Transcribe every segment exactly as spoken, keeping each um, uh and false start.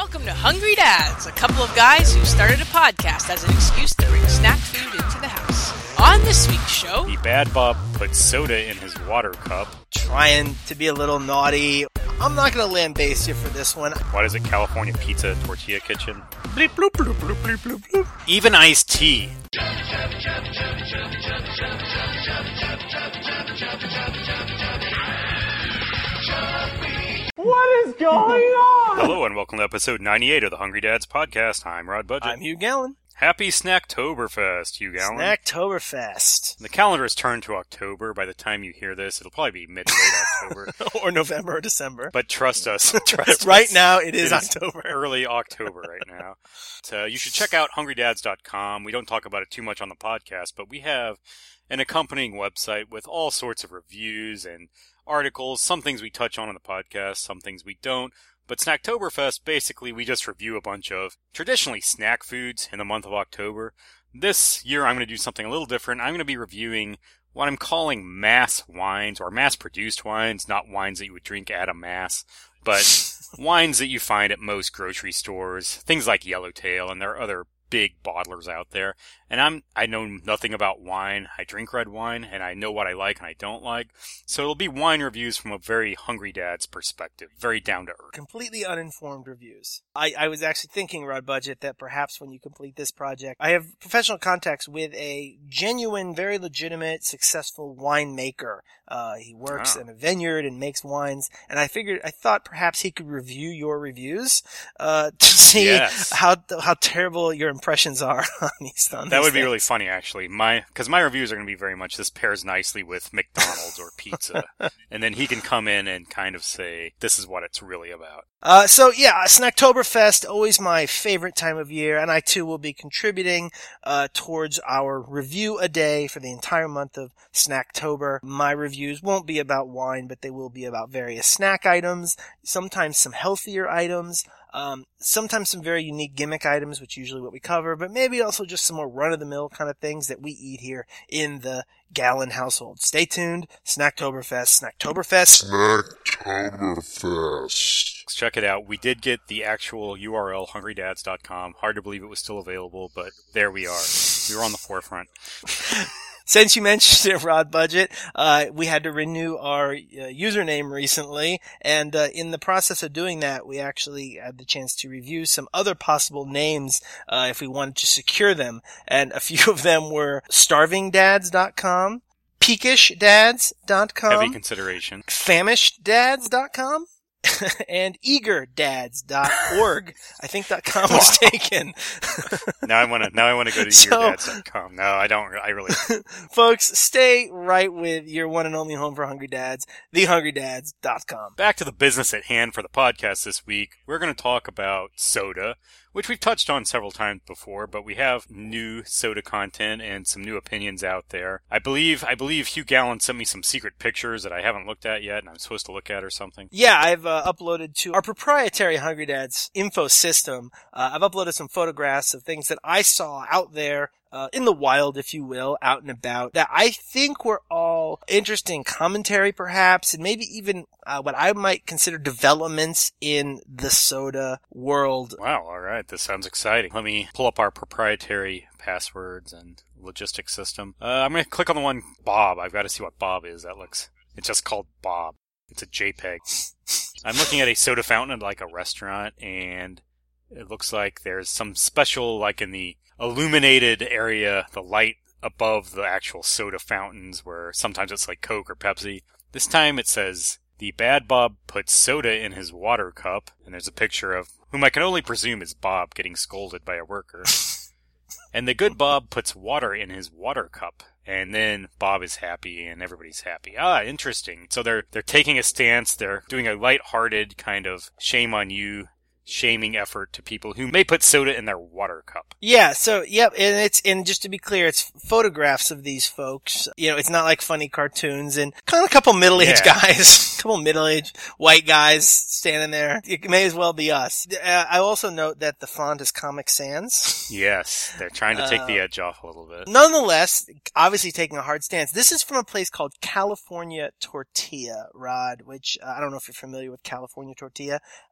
Welcome to Hungry Dads, a couple of guys who started a podcast as an excuse to bring snack food into the house. On this week's show, the bad Bob put soda in his water cup. Trying to be a little naughty. I'm not going to lambaste you for this one. What is it, California Pizza Tortilla Kitchen? Bleep, bloop, bloop, bloop, bloop, bloop, bloop. Even iced tea. What is going on? Hello and welcome to episode ninety-eight of the Hungry Dads podcast. I'm Rod Budget. I'm Hugh Gallen. Happy Snacktoberfest, Hugh Gallen. Snacktoberfest. The calendar has turned to October. By the time you hear this, it'll probably be mid-late October. Or November or December. But trust us. Trust right us. now, it is it October. Is early October right now. So you should check out hungry dads dot com. We don't talk about it too much on the podcast, but we have an accompanying website with all sorts of reviews and articles. Some things we touch on in the podcast, some things we don't. But Snacktoberfest, basically, we just review a bunch of traditionally snack foods in the month of October. This year, I'm going to do something a little different. I'm going to be reviewing what I'm calling mass wines, or mass-produced wines, not wines that you would drink at a mass, but wines that you find at most grocery stores, things like Yellowtail, and there are other big bottlers out there. And I'm, I know nothing about wine. I drink red wine, and I know what I like and I don't like. So it'll be wine reviews from a very hungry dad's perspective, very down to earth. Completely uninformed reviews. I, I was actually thinking, Rod Budget, that perhaps when you complete this project, I have professional contacts with a genuine, very legitimate, successful winemaker. Uh, he works oh. in a vineyard and makes wines, and I figured, I thought perhaps he could review your reviews, uh, to see yes. how, how terrible your impressions are on these, on That these would be things. really funny, actually. My, cause my reviews are going to be very much, this pairs nicely with McDonald's or pizza. And then he can come in and kind of say, this is what it's really about. Uh, so yeah, Snacktoberfest, always my favorite time of year, and I too will be contributing, uh, towards our review a day for the entire month of Snacktober. My reviews won't be about wine, but they will be about various snack items, sometimes some healthier items, um, sometimes some very unique gimmick items, which is usually what we cover, but maybe also just some more run-of-the-mill kind of things that we eat here in the Gallen household. Stay tuned. Snacktoberfest. Snacktoberfest. Snacktoberfest. Let's check it out. We did get the actual U R L, hungry dads dot com. Hard to believe it was still available, but there we are. We were on the forefront. Since you mentioned it, Rod Budget, uh, we had to renew our uh, username recently, and uh, in the process of doing that, we actually had the chance to review some other possible names uh, if we wanted to secure them, and a few of them were starving dads dot com, peakish dads dot com, Heavy consideration. famished dads dot com, and eager dads dot org. I think .com was taken. Now I want to. Now I want to go to So- eager dads dot com. No, I don't. I really. Folks, stay right with your one and only home for hungry dads, the hungry dads dot com. Back to the business at hand for the podcast this week. We're going to talk about soda, which we've touched on several times before, but we have new soda content and some new opinions out there. I believe, I believe Hugh Gallen sent me some secret pictures that I haven't looked at yet, and I'm supposed to look at or something. Yeah, I've uh, uploaded to our proprietary Hungry Dads info system. Uh, I've uploaded some photographs of things that I saw out there Uh, in the wild, if you will, out and about, that I think were all interesting commentary, perhaps, and maybe even uh, what I might consider developments in the soda world. Wow, all right. This sounds exciting. Let me pull up our proprietary passwords and logistics system. Uh, I'm going to click on the one Bob. I've got to see what Bob is. That looks... It's just called Bob. It's a JPEG. I'm looking at a soda fountain at like a restaurant, and it looks like there's some special, like in the illuminated area, the light above the actual soda fountains, where sometimes it's like Coke or Pepsi. This time it says, the bad Bob puts soda in his water cup, and there's a picture of whom I can only presume is Bob getting scolded by a worker. And the good Bob puts water in his water cup, and then Bob is happy and everybody's happy. Ah, interesting. So they're they're taking a stance, they're doing a lighthearted kind of shame on you shaming effort to people who may put soda in their water cup. Yeah, so, yep, and it's, and just to be clear, it's photographs of these folks. You know, it's not like funny cartoons, and kind of a couple middle-aged Yeah. guys, a couple middle-aged white guys standing there. It may as well be us. Uh, I also note that the font is Comic Sans. Yes, they're trying to take Uh, the edge off a little bit. Nonetheless, obviously taking a hard stance. This is from a place called California Tortilla, Rod, which uh, I don't know if you're familiar with California Tortilla.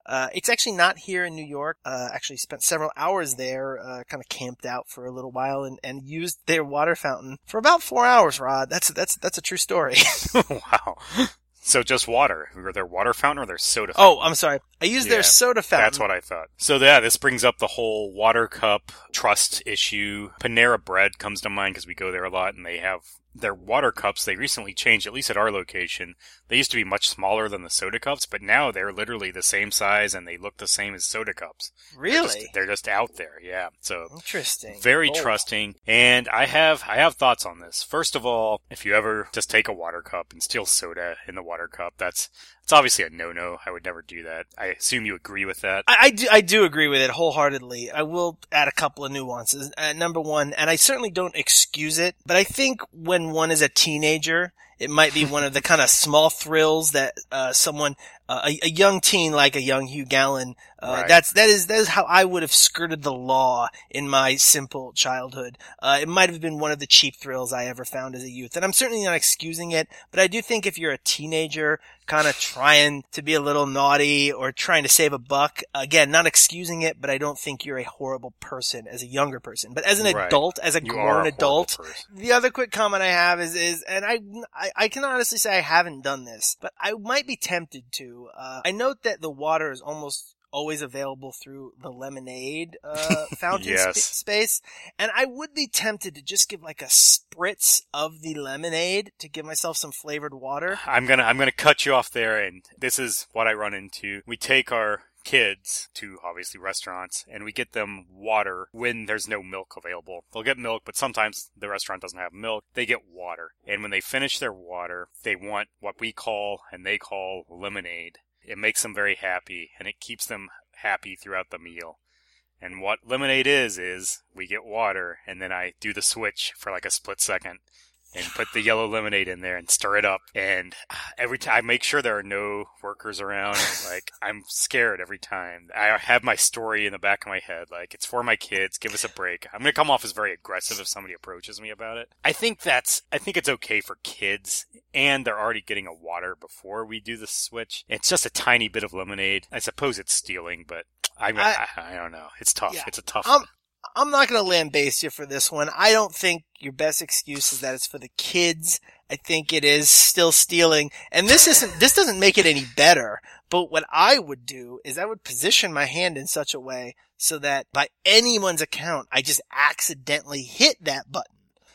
Uh, it's actually not here in New York. Uh, actually spent several hours there, uh, kind of camped out for a little while and, and used their water fountain for about four hours, Rod. That's, that's, that's a true story. Wow. So just water. Or their water fountain or their soda fountain? Oh, I'm sorry. I used Yeah, their soda fountain. That's what I thought. So yeah, this brings up the whole water cup trust issue. Panera Bread comes to mind because we go there a lot and they have their water cups. They recently changed, at least at our location. They used to be much smaller than the soda cups, but now they're literally the same size and they look the same as soda cups. Really? They're just, they're just out there, yeah. So Interesting. very Oh. trusting. And I have I have thoughts on this. First of all, if you ever just take a water cup and steal soda in the water cup, that's it's obviously a no-no. I would never do that. I assume you agree with that. I, I, do, I do agree with it wholeheartedly. I will add a couple of nuances. Uh, number one, and I certainly don't excuse it, but I think when one is a teenager, it might be one of the kind of small thrills that uh, someone, uh, a, a young teen like a young Hugh Gallen, uh, Right. that's that is that is how I would have skirted the law in my simple childhood. Uh, it might have been one of the cheap thrills I ever found as a youth, and I'm certainly not excusing it. But I do think if you're a teenager, kind of trying to be a little naughty or trying to save a buck, again, not excusing it, but I don't think you're a horrible person as a younger person. But as an Right. adult, as a You are a grown horrible adult, person. the other quick comment I have is, is, and I, I, I can honestly say I haven't done this, but I might be tempted to. Uh, I note that the water is almost always available through the lemonade, uh, fountain Yes. sp- space. And I would be tempted to just give like a spritz of the lemonade to give myself some flavored water. I'm gonna I'm gonna cut you off there, and this is what I run into. We take our kids to obviously restaurants and we get them water when there's no milk available. They'll get milk, but sometimes the restaurant doesn't have milk. They get water. And when they finish their water, they want what we call and they call lemonade. It makes them very happy and it keeps them happy throughout the meal. And what lemonade is, is we get water and then I do the switch for like a split second and put the yellow lemonade in there and stir it up. And every time I make sure there are no workers around. Like, I'm scared every time. I have my story in the back of my head. Like, it's for my kids. Give us a break. I'm going to come off as very aggressive if somebody approaches me about it. I think that's, I think it's okay for kids. And they're already getting a water before we do the switch. It's just a tiny bit of lemonade. I suppose it's stealing, but I, I, I, I don't know. It's tough. Yeah. It's a tough Um, one. I'm not going to lambaste you for this one. I don't think your best excuse is that it's for the kids. I think it is still stealing. And this isn't, this doesn't make it any better. But what I would do is I would position my hand in such a way so that by anyone's account, I just accidentally hit that button.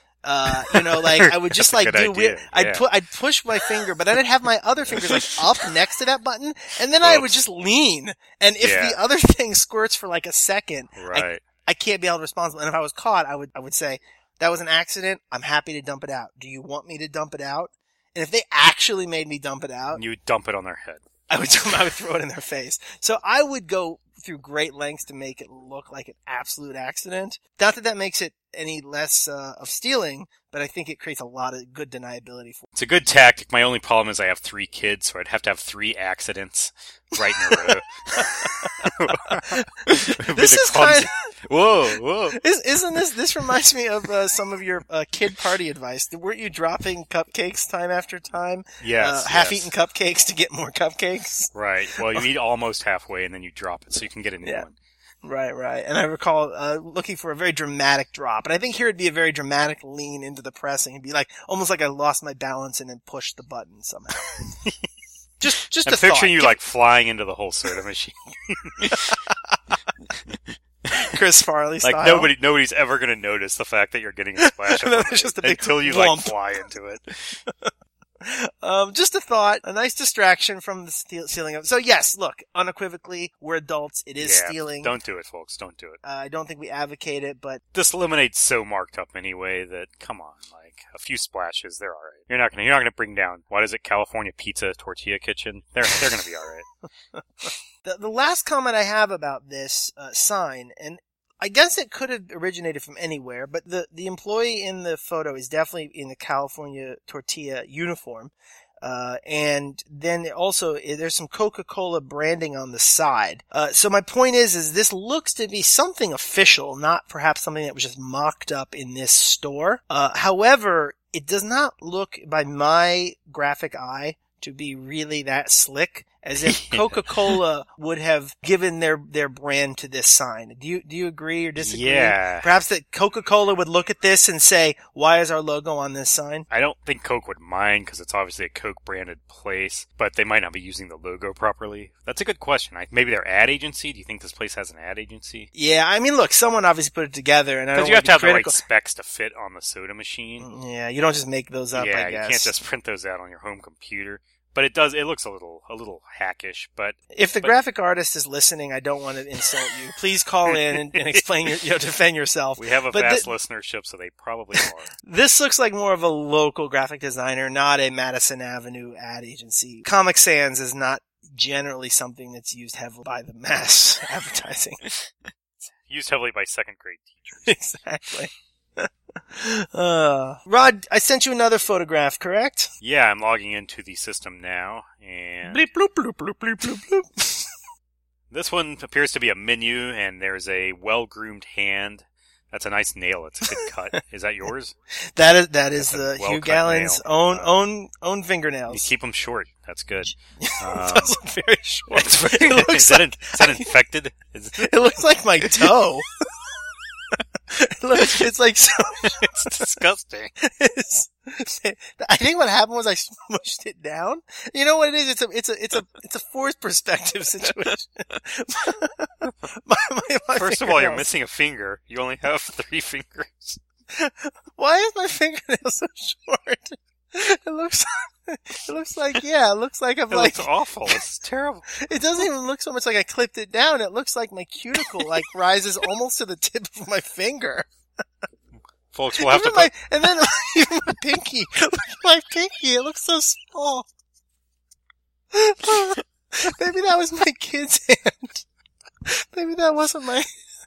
Uh, you know, like I would just That's a like good do idea, weird, I'd yeah. put, I'd push my finger, but then I'd have my other fingers like up next to that button. And then I would Whoops. just lean. And if Yeah. the other thing squirts for like a second, Right. I can't be held responsible. And if I was caught, I would, I would say, that was an accident. I'm happy to dump it out. Do you want me to dump it out? And if they actually made me dump it out, You dump it on their head. I would, I would throw it in their face. So I would go through great lengths to make it look like an absolute accident. Not that that makes it any less, uh, of stealing, but I think it creates a lot of good deniability for It's a good tactic. My only problem is I have three kids, so I'd have to have three accidents right in a row. With This the is clumsy- kind Whoa, whoa. Is, isn't this, this reminds me of, uh, some of your, uh, kid party advice. Weren't you dropping cupcakes time after time? Yes, uh, half yes. eaten cupcakes to get more cupcakes? Right. Well, you eat almost halfway and then you drop it so you can get a new Yeah. one. Right, right. And I recall, uh, looking for a very dramatic drop. And I think here it'd be a very dramatic lean into the pressing. It'd be like, almost like I lost my balance and then pushed the button somehow. just, just I'm a thought. picturing you Give- like flying into the whole soda machine. Chris Farley Like style. nobody, nobody's ever going to notice the fact that you're getting a splash of No, lemonade there's just a big until you like lump. fly into it. Um, just a thought, a nice distraction from the steal- stealing of. So yes, look, unequivocally, we're adults. It is Yeah, stealing. Don't do it, folks. Don't do it. Uh, I don't think we advocate it, but This lemonade's so marked up anyway that come on, like a few splashes, they're all right. You're not gonna, you're not gonna bring down what is it, California Pizza Tortilla Kitchen? They're they're gonna be all right. the the last comment I have about this uh, sign, and I guess it could have originated from anywhere, but the the employee in the photo is definitely in the California Tortilla uniform. Uh, and then also there's some Coca-Cola branding on the side. Uh, so my point is, is this looks to be something official, not perhaps something that was just mocked up in this store. Uh, however, it does not look by my graphic eye to be really that slick as if Coca-Cola would have given their, their brand to this sign. Do you, do you agree or disagree? Yeah. Perhaps that Coca-Cola would look at this and say, why is our logo on this sign? I don't think Coke would mind because it's obviously a Coke branded place, but they might not be using the logo properly. That's a good question. I, maybe their ad agency? Do you think this place has an ad agency? Yeah, I mean, look, someone obviously put it together, and I don't Because you have want to have be the right critical. specs to fit on the soda machine. Yeah, you don't just make those up, yeah, I guess. you can't just print those out on your home computer. But it does, it looks a little, a little hackish, but... If the but, graphic artist is listening, I don't want to insult you. Please call in and, and explain your, you know, defend yourself. We have a But vast thi- listenership, so they probably are. This looks like more of a local graphic designer, not a Madison Avenue ad agency. Comic Sans is not generally something that's used heavily by the mass advertising. Used heavily by second grade teachers. Exactly. uh, Rod, I sent you another photograph, correct? Yeah, I'm logging into the system now, and Bleep, bloop, bloop, bloop, bloop, bloop, bloop. this one appears to be a menu, and there's a well-groomed hand. That's a nice nail. It's a good cut. Is that yours? That is that is That's a the Hugh well-cut Gallen's nail. own Uh, own own You fingernails. keep them short. That's good. Um, It does look very short. it's very- It looks is, that like in- is that infected? Is it, it looks like my toe. It looks- it's like so. it's disgusting. It's, I think what happened was I smushed it down. You know what it is? It's a it's a it's a it's a forced perspective situation. my, my, my First of all, you're fingernails. missing a finger. You only have three fingers. Why is my fingernail so short? It looks, it looks like, yeah, it looks like I'm It like, looks awful. It's terrible. it doesn't even look so much like I clipped it down. It looks like my cuticle like rises almost to the tip of my finger. Folks, we'll have Even to my, put... and then even my pinky. Look at my pinky. It looks so small. Maybe that was my kid's hand. Maybe that wasn't my...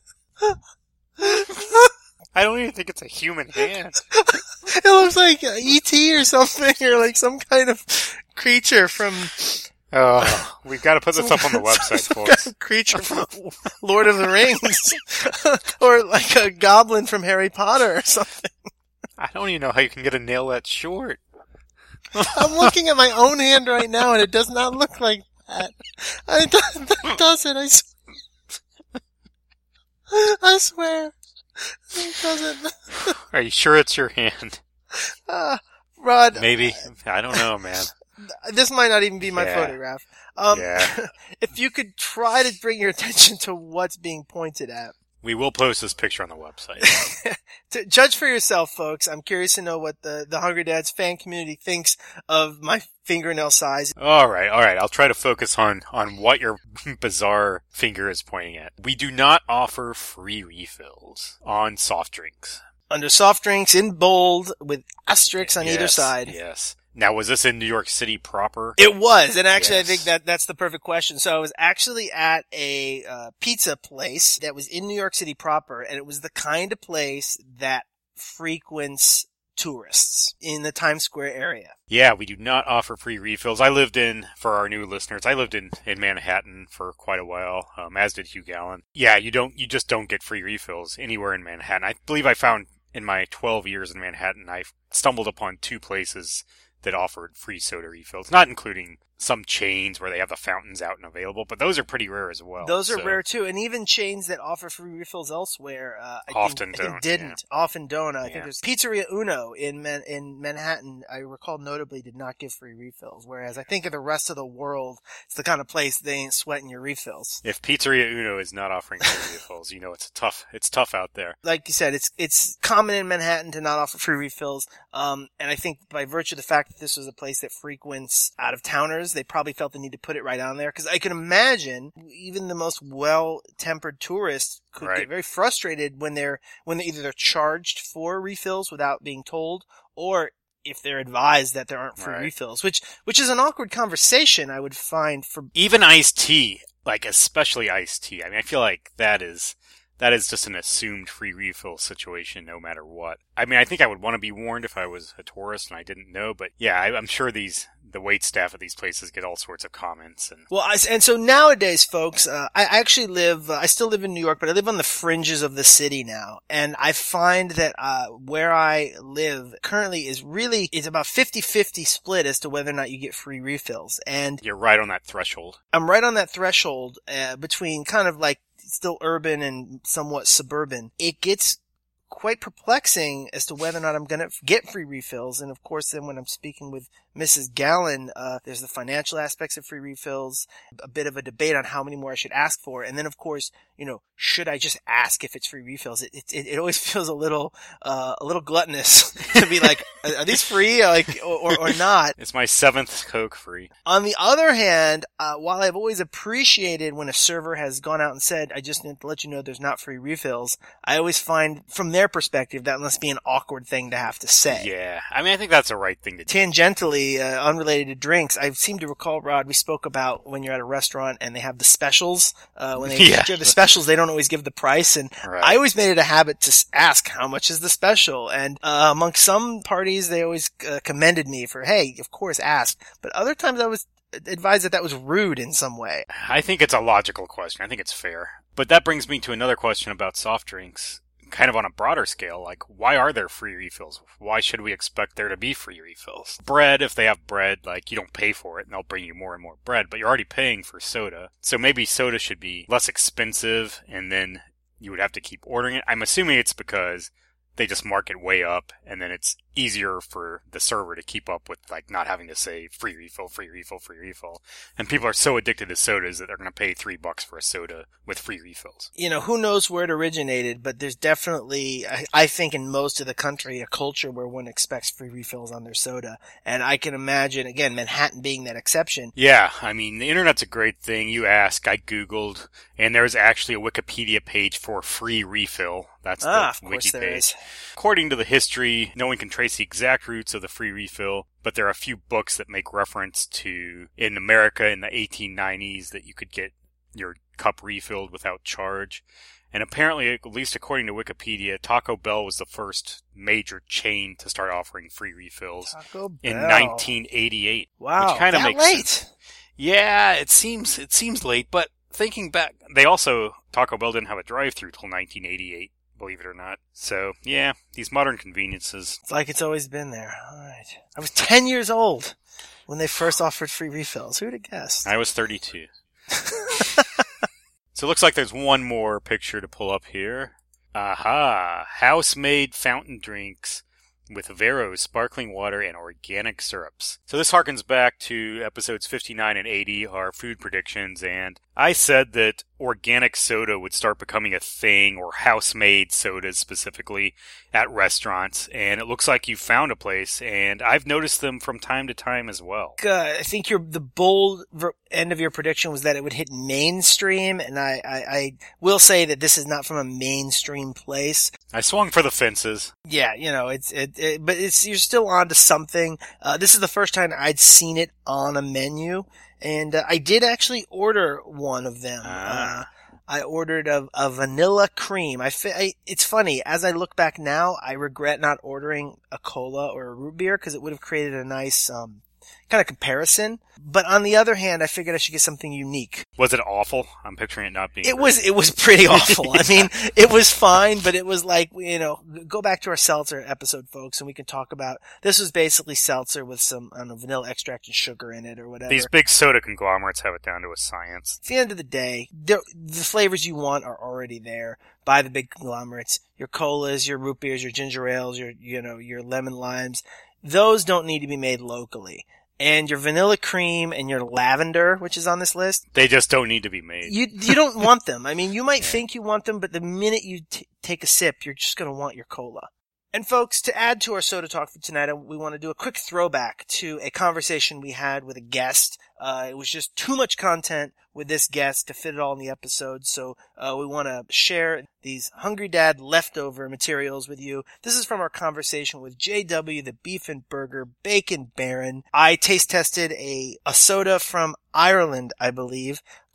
I don't even think it's a human hand. It looks like E T or something, or like some kind of creature from... Oh, we've got to put this some- up on the website, some folks. kind of creature from Lord of the Rings. Or like a goblin from Harry Potter or something. I don't even know how you can get a nail that short. I'm looking at my own hand right now, and it does not look like that. It doesn't. It doesn't. I swear. I swear. It doesn't. Are you sure it's your hand? Uh, Rod, Maybe. I don't know, man. this might not even be my Yeah. photograph. Um, Yeah. if you could try to bring your attention to what's being pointed at. We will post this picture on the website. To judge for yourself, folks. I'm curious to know what the, the Hungry Dads fan community thinks of my fingernail size. All right, all right. I'll try to focus on, on what your bizarre finger is pointing at. We do not offer free refills on soft drinks. Under soft drinks in bold with asterisks on either Yes, side. Yes. Now, was this in New York City proper? It was, and actually, Yes. I think that that's the perfect question. So I was actually at a uh, pizza place that was in New York City proper, and it was the kind of place that frequents tourists in the Times Square area. Yeah, we do not offer free refills. I lived in, for our new listeners, I lived in, in Manhattan for quite a while, um, as did Hugh Gallen. Yeah, you don't, you just don't get free refills anywhere in Manhattan. I believe I found in my twelve years in Manhattan, I stumbled upon two places that offered free soda refills, not including some chains where they have the fountains out and available, but those are pretty rare as well. Those are so- rare too, and even chains that offer free refills elsewhere, uh, I Often think, I think don't, didn't. Often don't. I think Yeah. there's Pizzeria Uno in Man- in Manhattan. I recall notably did not give free refills, whereas I think in the rest of the world, it's the kind of place they ain't sweating your refills. If Pizzeria Uno is not offering free refills, you know it's a tough, it's tough out there. Like you said, it's it's common in Manhattan to not offer free refills, um, and I think by virtue of the fact that this was a place that frequents out of towners, they probably felt the need to put it right on there. Because I can imagine even the most well-tempered tourists could Right. get very frustrated when they're when they either they're charged for refills without being told, or if they're advised that there aren't free Right. refills, which which is an awkward conversation I would find for. Even iced tea, like especially iced tea. I mean, I feel like that is that is just an assumed free refill situation no matter what. I mean, I think I would want to be warned if I was a tourist and I didn't know, but yeah, I, I'm sure these the wait staff at these places get all sorts of comments. And Well, I, and so nowadays, folks, uh, I actually live, uh, I still live in New York, but I live on the fringes of the city now. And I find that uh where I live currently is really, it's about fifty-fifty split as to whether or not you get free refills. And you're right on that threshold. I'm right on that threshold uh, between kind of like still urban and somewhat suburban. It gets quite perplexing as to whether or not I'm going to get free refills. And of course, then when I'm speaking with Missus Gallen, uh, there's the financial aspects of free refills, a bit of a debate on how many more I should ask for. And then of course, you know, should I just ask if it's free refills? It, it, it always feels a little, uh, a little gluttonous to be like, are, are these free? Like, or, or not? It's my seventh Coke free. On the other hand, uh, while I've always appreciated when a server has gone out and said, I just need to let you know there's not free refills, I always find from their perspective that must be an awkward thing to have to say. Yeah. I mean, I think that's the right thing to do. Tangentially, uh, unrelated to drinks, I seem to recall, Rod, we spoke about when you're at a restaurant and they have the specials. Uh, when they Yeah. feature the specials, they don't always give the price. And Right. I always made it a habit to s- ask how much is the special. And uh, among some parties, they always uh, commended me for, hey, of course, ask. But other times I was advised that that was rude in some way. I think it's a logical question. I think it's fair. But that brings me to another question about soft drinks. Kind of on a broader scale, like, why are there free refills? Why should we expect there to be free refills? Bread, if they have bread, like, you don't pay for it and they'll bring you more and more bread, but you're already paying for soda. So maybe soda should be less expensive and then you would have to keep ordering it. I'm assuming it's because they just mark it way up and then it's easier for the server to keep up with, like, not having to say free refill, free refill, free refill. And people are so addicted to sodas that they're going to pay three bucks for a soda with free refills. You know, who knows where it originated, but there's definitely, I, I think in most of the country, a culture where one expects free refills on their soda. And I can imagine, again, Manhattan being that exception. Yeah, I mean, the internet's a great thing. You ask, I Googled, and there's actually a Wikipedia page for free refill. That's Ah, the of wiki course there page. is. According to the history, no one can trace the exact roots of the free refill, but there are a few books that make reference to, in America in the eighteen nineties, that you could get your cup refilled without charge. And apparently, at least according to Wikipedia, Taco Bell was the first major chain to start offering free refills Taco Bell. in nineteen eighty-eight. Wow, which kind of that makes late. sense. Yeah, it seems it seems late, but thinking back, they also Taco Bell didn't have a drive-thru till nineteen eighty-eight, believe it or not. So, yeah, these modern conveniences. It's like it's always been there. All right. I was ten years old when they first offered free refills. Who'd have guessed? I was thirty-two. So it looks like there's one more picture to pull up here. Aha! House-made fountain drinks with Vero's sparkling water and organic syrups. So this harkens back to episodes fifty-nine and eighty, our food predictions, and I said that organic soda would start becoming a thing, or house-made sodas specifically, at restaurants, and it looks like you found a place, and I've noticed them from time to time as well. Uh, I think your the bold ver- end of your prediction was that it would hit mainstream, and I, I, I will say that this is not from a mainstream place. I swung for the fences. Yeah, you know, it's it, it but it's you're still onto something. Uh, this is the first time I'd seen it on a menu, and uh, I did actually order one of them. Ah. Uh, I ordered a, a vanilla cream. I, fi- I it's funny as I look back now, I regret not ordering a cola or a root beer because it would have created a nice um kind of comparison. But on the other hand, I figured I should get something unique. Was it awful? I'm picturing it not being. It great. was, it was pretty awful. I mean, it was fine, but it was like, you know, go back to our seltzer episode, folks, and we can talk about, this was basically seltzer with some, I don't know, vanilla extract and sugar in it or whatever. These big soda conglomerates have it down to a science. At the end of the day, the flavors you want are already there by the big conglomerates. Your colas, your root beers, your ginger ales, your, you know, your lemon limes. Those don't need to be made locally. And your vanilla cream and your lavender, which is on this list, They just don't need to be made. you you don't want them. I mean, you might think you want them, but the minute you t- take a sip, you're just going to want your cola. And folks, to add to our soda talk for tonight, we want to do a quick throwback to a conversation we had with a guest. Uh, it was just too much content with this guest to fit it all in the episode, so uh, we want to share these Hungry Dad leftover materials with you. This is from our conversation with J W, the Beef and Burger Bacon Baron. I taste tested a, a soda from Ireland, I believe,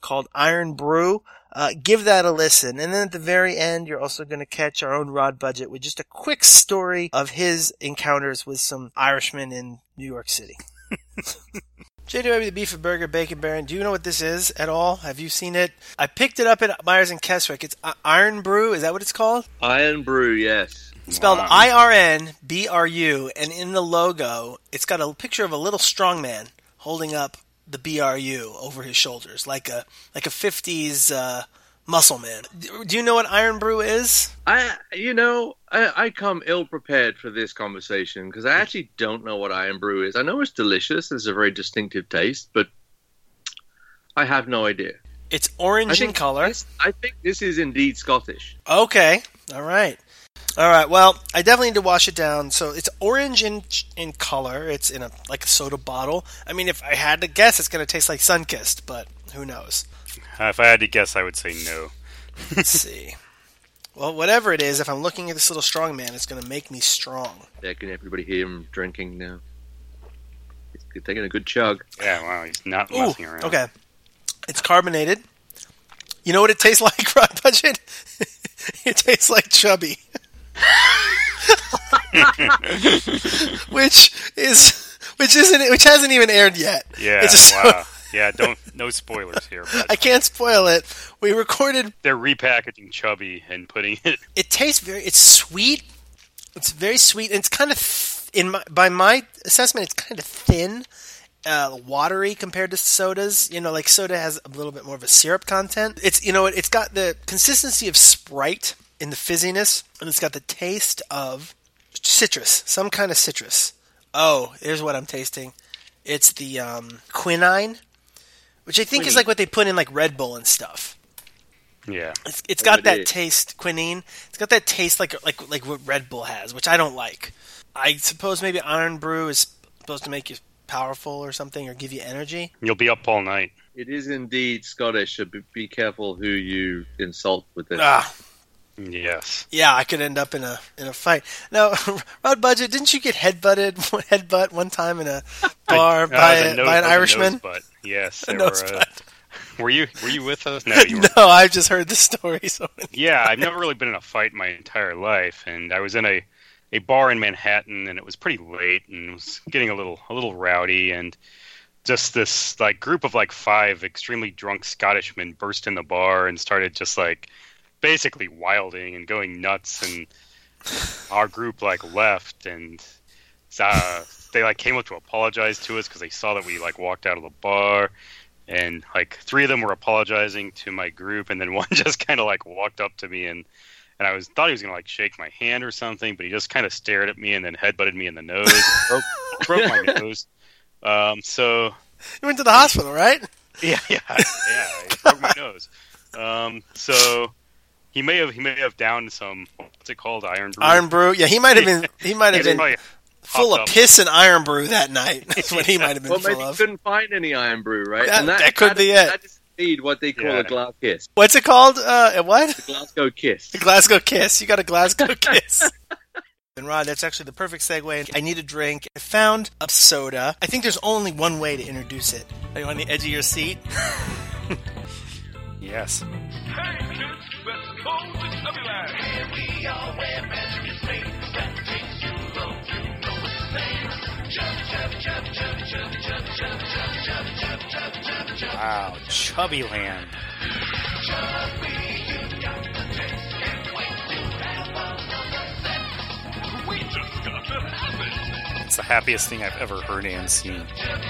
called Iron Brew. Uh, give that a listen. And then at the very end, you're also going to catch our own Rod Budget with just a quick story of his encounters with some Irishmen in New York City. J W, the Beef and Burger Bacon Baron. Do you know what this is at all? Have you seen it? I picked it up at Myers and Keswick. It's Iron Brew. Is that what it's called? Iron Brew, yes. It's spelled Wow. I R N B R U, and in the logo, it's got a picture of a little strongman holding up the B R U over his shoulders, like a like a fifties uh, muscle man. Do you know what Iron Brew is? I, you know, I, I come ill prepared for this conversation because I actually don't know what Iron Brew is. I know it's delicious. It's a very distinctive taste, but I have no idea. It's orange I think in color. This, I think this is indeed Scottish. Okay, all right. All right, well, I definitely need to wash it down. So it's orange in in color. It's in a like a soda bottle. I mean, if I had to guess, it's going to taste like Sunkist, but who knows? Uh, if I had to guess, I would say no. Let's see. Well, whatever it is, if I'm looking at this little strong man, it's going to make me strong. Yeah, can everybody hear him drinking now? He's taking a good chug. Yeah, wow, he's not Ooh, messing around. okay. It's carbonated. You know what it tastes like, Rod Budget? It tastes like Chubby. which is which isn't which hasn't even aired yet. Yeah, it's a wow. Yeah, don't no spoilers here. But I can't spoil it. We recorded. they're repackaging Chubby and putting it. It tastes very. It's sweet. It's very sweet, and it's kind of th- in my by my assessment, it's kind of thin, uh, watery compared to sodas. You know, like soda has a little bit more of a syrup content. It's you know it's got the consistency of Sprite in the fizziness, and it's got the taste of citrus, some kind of citrus. Oh, here's what I'm tasting. It's the um, quinine, which I think is Quinine. like what they put in like Red Bull and stuff. Yeah. It's it's Oh, got it that is. taste, quinine. It's got that taste like like like what Red Bull has, which I don't like. I suppose maybe Iron Brew is supposed to make you powerful or something, or give you energy. You'll be up all night. It is indeed Scottish, so be, be careful who you insult with this. Ah, Yes. yeah, I could end up in a in a fight. Now, Rod Budget, didn't you get headbutted headbutt one time in a bar Uh, by, the a, nose- by an oh, the Irishman? nosebud. Yes. A They were, uh, nosebud. were you were you with us? No, you weren't. No, I've just heard the story. So many Yeah, I've never really been in a fight my entire life, and I was in a, a bar in Manhattan, and it was pretty late, and it was getting a little a little rowdy, and just this like group of like five extremely drunk Scottishmen burst in the bar and started just like basically wilding and going nuts, and our group like left, and uh, they like came up to apologize to us because they saw that we like walked out of the bar. And like three of them were apologizing to my group, and then one just kind of like walked up to me, and and I was thought he was gonna like shake my hand or something, but he just kind of stared at me and then headbutted me in the nose, broke, broke my nose. Um, so you went to the hospital, right? yeah, yeah, yeah, he broke my nose. Um, so he may have he may have downed some what's it called iron brew. Iron Brew. Yeah, he might have been. He might have He's been probably full of hopped up. piss and Iron Brew that night. That's what he might have been Well, full maybe you of. couldn't find any Iron Brew, right? That- that could be it. That is indeed what they call Yeah. a Glasgow kiss. What's it called? Uh, a what? The Glasgow kiss. A Glasgow kiss. You got a Glasgow kiss. And Rod, that's actually the perfect segue. I need a drink. I found a soda. I think there's only one way to introduce it. Are you on the edge of your seat? Yes. Wow, Chubby Land. It's the happiest thing I've ever heard and seen.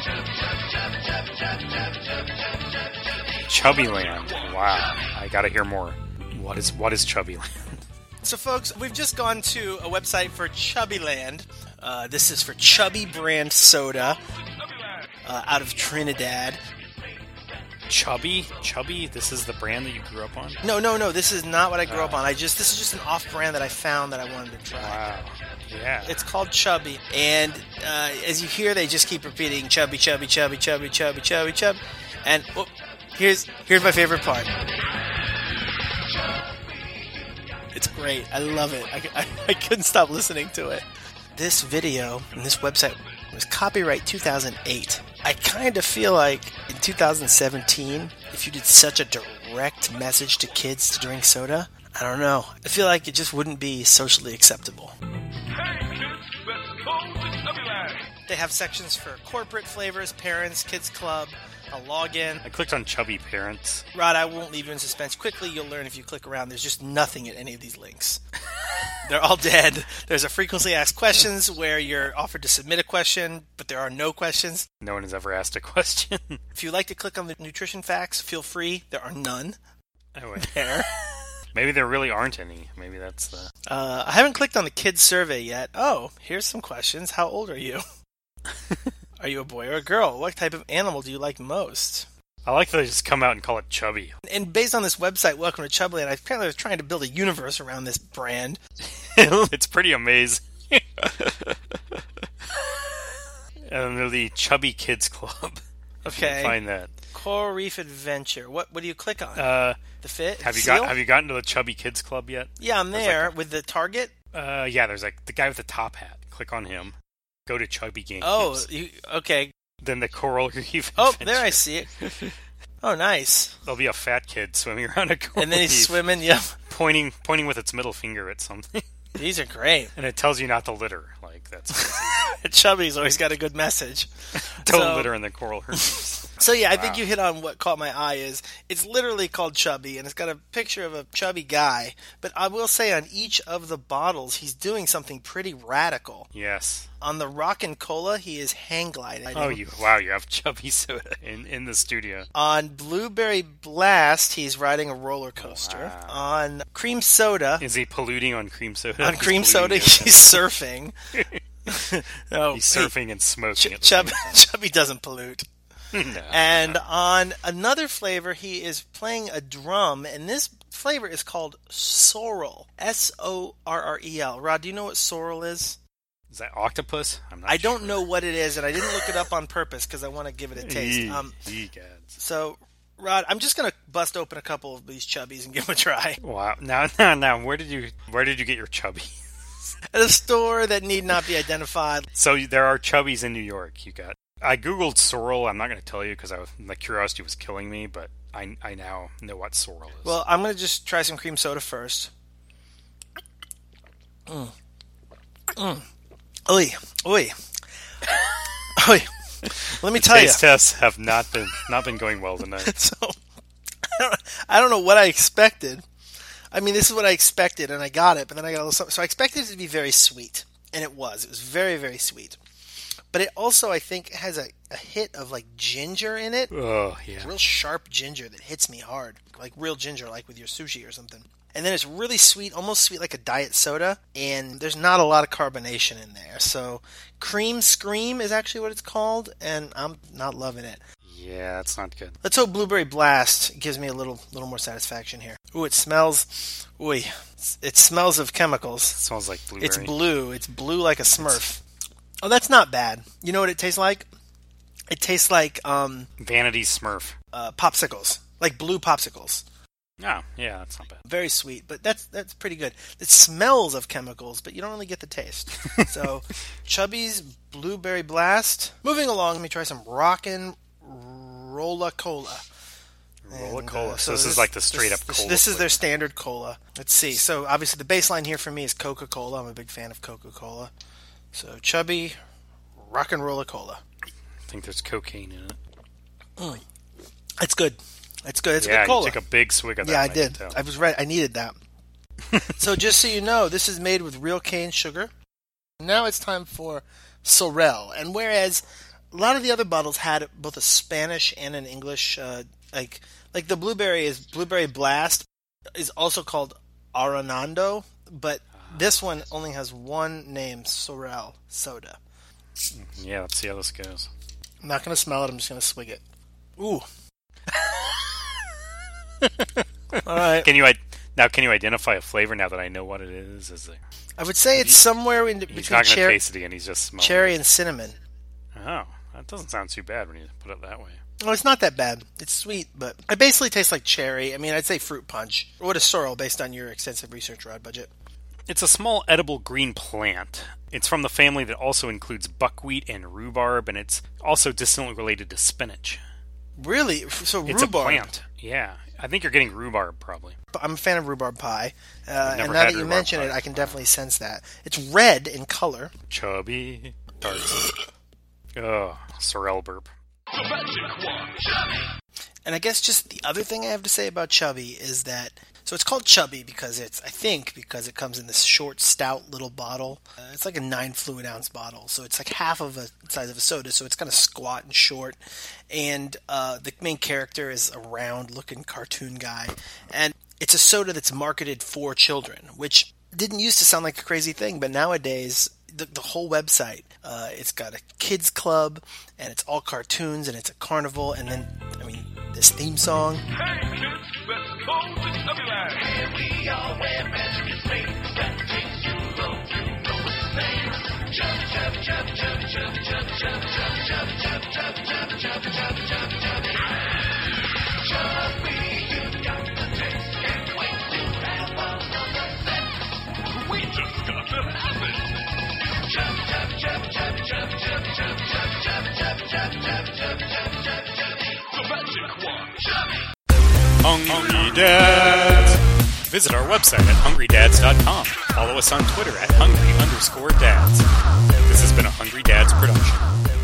Chubby Land. Wow, I gotta hear more. What is what is Chubby Land? So, folks, we've just gone to a website for Chubbyland. Uh, this is for Chubby brand soda uh, out of Trinidad. Chubby? Chubby? This is the brand that you grew up on? No, no, no. This is not what I grew up on. I just this is just an off-brand that I found that I wanted to try. Wow. Yeah. It's called Chubby, and uh, as you hear, they just keep repeating Chubby, Chubby, Chubby, Chubby, Chubby, Chubby, Chubby. And oh, here's here's my favorite part. It's great. I love it. I, I, I couldn't stop listening to it. This video and this website was copyright two thousand eight. I kind of feel like in two thousand seventeen if you did such a direct message to kids to drink soda, I don't know. I feel like it just wouldn't be socially acceptable. They have sections for corporate flavors, parents, kids club, a login. I clicked on Chubby Parents. Rod, I won't leave you in suspense. Quickly, you'll learn if you click around. There's just nothing at any of these links. They're all dead. There's a frequently asked questions where you're offered to submit a question, but there are no questions. No one has ever asked a question. If you'd like to click on the nutrition facts, feel free. There are none. Oh, wait. There. Maybe there really aren't any. Maybe that's the... Uh, I haven't clicked on the kids survey yet. Oh, here's some questions. How old are you? Are you a boy or a girl? What type of animal do you like most? I like that they just come out and call it Chubby. And based on this website, Welcome to Chubbyland, I apparently was trying to build a universe around this brand. It's pretty amazing. And they're the Chubby Kids Club. Okay. You can find that. Coral Reef Adventure. What what do you click on? Uh, the fit? have you seal? got Have you gotten to the Chubby Kids Club yet? Yeah, I'm There's there like with the target. Uh, yeah, there's like the guy with the top hat. Click on him. Go to Chubby Games. Oh, you, okay. Then the Coral Reef Oh, Adventure. there I see it. Oh, nice. There'll be a fat kid swimming around a coral And then he's reef, swimming, yep. pointing pointing with its middle finger at something. These are great. And it tells you not to litter. Like, that's Chubby's always got a good message. Don't So- litter in the coral reefs. So yeah, I Wow. think you hit on what caught my eye is it's literally called Chubby, and it's got a picture of a chubby guy. But I will say on each of the bottles, he's doing something pretty radical. Yes. On the Rockin' Cola, he is hang gliding. Oh, you wow! You have Chubby Soda in, in the studio. On Blueberry Blast, he's riding a roller coaster. Wow. On Cream Soda, Is he polluting on cream soda? on He's Cream polluting Soda, the ocean. he's surfing. No, He's surfing and smoking. Ch- at the Chubby, same Chubby doesn't pollute. time. No. And on another flavor, he is playing a drum, and this flavor is called Sorrel. S O R R E L. Rod, do you know what sorrel is? Is that octopus? I'm not I don't sure. know what it is, and I didn't look it up on purpose because I want to give it a taste. Eee, Um, egads. so, Rod, I'm just going to bust open a couple of these chubbies and give them a try. Wow! Now, now, now, where did you where did you get your Chubby? At a store that need not be identified. So there are Chubbies in New York. You got. I googled sorrel. I'm not going to tell you because I was, my curiosity was killing me, but I I now know what sorrel is. Well, I'm going to just try some cream soda first. Mm. Mm. Oi, oi, oi. Let me tell you. taste tests have not been not been going well tonight. So, I don't, I don't know what I expected. I mean, this is what I expected, and I got it, but then I got a little something. So I expected it to be very sweet, and it was. It was very, very sweet. But it also, I think, has a, a hit of, like, ginger in it. Oh yeah. Real sharp ginger that hits me hard. Like real ginger, like with your sushi or something. And then it's really sweet, almost sweet like a diet soda, and there's not a lot of carbonation in there. So Cream Scream is actually what it's called, and I'm not loving it. Yeah, that's not good. Let's hope Blueberry Blast gives me a little little more satisfaction here. Ooh, it smells... Ooh, it smells of chemicals. It smells like blueberry. It's blue. It's blue like a Smurf. Oh, that's not bad. You know what it tastes like? It tastes like um, Vanity Smurf. uh, popsicles. Like blue popsicles. Oh, yeah, that's not bad. Very sweet, but that's that's pretty good. It smells of chemicals, but you don't really get the taste. So, Chubby's Blueberry Blast. Moving along, let me try some Rockin' Rolla Cola. Rolla And, Cola. uh, so, this, is like the straight this, up this, cola. This is their flavor. standard cola. Let's see. So obviously the baseline here for me is Coca-Cola. I'm a big fan of Coca-Cola. So Chubby Rock and Rolla Cola. I think there's cocaine in it. Mm. It's good. It's good. It's yeah, good cola. you took a big swig of that. yeah, I can did. tell. I was right. I needed that. So just so you know, this is made with real cane sugar. Now it's time for Sorrel. And whereas a lot of the other bottles had both a Spanish and an English, uh, like like the blueberry is Blueberry Blast, is also called Arenado, but this one only has one name, Sorrel Soda. Yeah, let's see how this goes. I'm not going to smell it. I'm just going to swig it. Ooh. All right. Can you I- now? Can you identify a flavor now that I know what it is? Is it? I would say it's somewhere in He's between not going to cherry, taste it again. He's just smelling. cherry it. and cinnamon. Oh, that doesn't sound too bad when you put it that way. Oh, it's not that bad. It's sweet, but it basically tastes like cherry. I mean, I'd say fruit punch. What is sorrel based on your extensive research, Rod Budget? It's a small edible green plant. It's from the family that also includes buckwheat and rhubarb, and it's also distantly related to spinach. Really? So It's rhubarb. a plant. Yeah. I think you're getting rhubarb, probably. I'm a fan of rhubarb pie. Uh, never and now had that you rhubarb mention pie. it, I can definitely sense that. It's red in color. Chubby tarts. Oh, Sorrel burp. And I guess just the other thing I have to say about Chubby is that, so it's called Chubby because it's, I think, because it comes in this short, stout little bottle. Uh, it's like a nine fluid ounce bottle, so it's like half of a size of a soda, so it's kind of squat and short. And uh, the main character is a round-looking cartoon guy, and it's a soda that's marketed for children, which didn't used to sound like a crazy thing, but nowadays the, the whole website, uh, it's got a kids club, and it's all cartoons, and it's a carnival, and then, I mean, this theme song. Hey kids, let's go to Chubbyland. Here we are where magic is made. That things you love, you know it's the same. Chubby, chubby, chubby, chubby, chubby, chubby, chubby, chubby, chubby, chubby, chubby, chubby, chubby, chubby, chubby. Chubby, you got the taste. Can't wait to have another set. We just got to have it. Chubby, chubby, chubby, chubby, chubby, chubby, chubby, chubby, chubby, chubby, chubby, chubby, chubby, chubby, chubby, chubby. The magic one, Chubby. Hungry Dads! Visit our website at hungry dads dot com. Follow us on Twitter at hungry underscore dads. This has been a Hungry Dads production.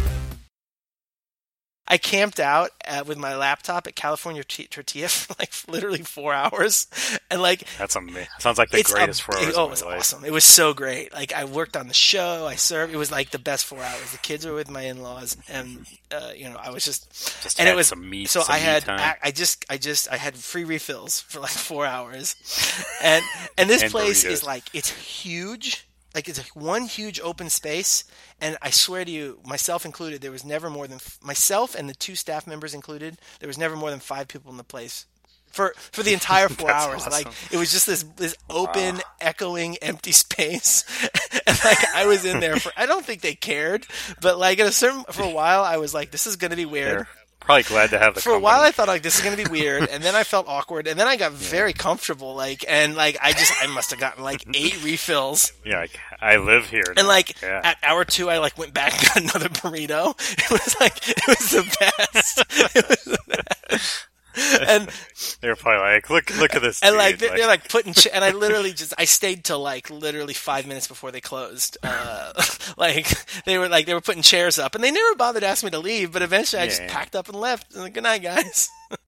I camped out uh, with my laptop at California T- Tortilla for like literally four hours, and like That's amazing. Sounds like the it's greatest a, four hours it, oh, of it was my life. awesome. It was so great. Like I worked on the show, I served. It was like the best four hours. The kids were with my in-laws, and uh, you know I was just, Just and had it was some meat, so some I meat had time. I, I just I just I had free refills for like four hours, and and this And place burritos. is like it's huge. Like it's one huge open space, and I swear to you, myself included, there was never more than myself and the two staff members included. There was never more than five people in the place for for the entire four That's hours. awesome. Like it was just this this open, echoing, empty space, and like I was in there for. I don't think they cared, but like at a certain for a while, I was like, this is gonna be weird. They're probably glad to have the For a company. while, I thought like this is gonna be weird, and then I felt awkward, and then I got very comfortable, like, and like I just I must have gotten like eight refills. Yeah, like, I live here. And now. like yeah. at hour two, I like went back and got another burrito. It was like it was the best. It was the best. And They were probably like, look, look at this. and dude. like they're, they're like putting, ch- and I literally just I stayed till like literally five minutes before they closed. Uh, like they were like they were putting chairs up, and they never bothered to ask me to leave. But eventually, I Yeah, just yeah. packed up and left. And like, good night, guys.